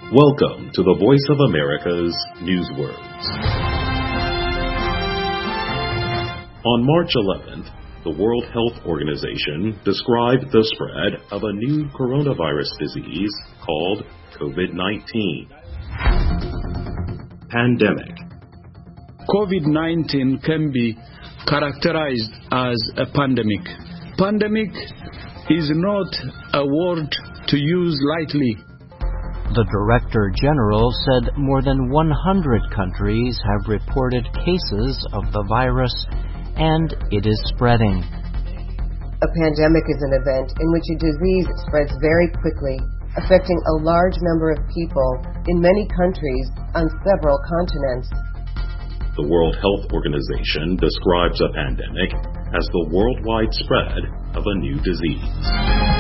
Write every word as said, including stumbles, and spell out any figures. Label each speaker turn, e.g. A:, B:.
A: Welcome to the Voice of America's Newswords. On March eleventh, the World Health Organization described the spread of a new coronavirus disease called COVID nineteen. Pandemic.
B: COVID nineteen can be characterized as a pandemic. Pandemic is not a word to use lightly.
C: The Director General said more than one hundred countries have reported cases of the virus, and it is spreading.
D: A pandemic is an event in which a disease spreads very quickly, affecting a large number of people in many countries on several continents.
A: The World Health Organization describes a pandemic as the worldwide spread of a new disease.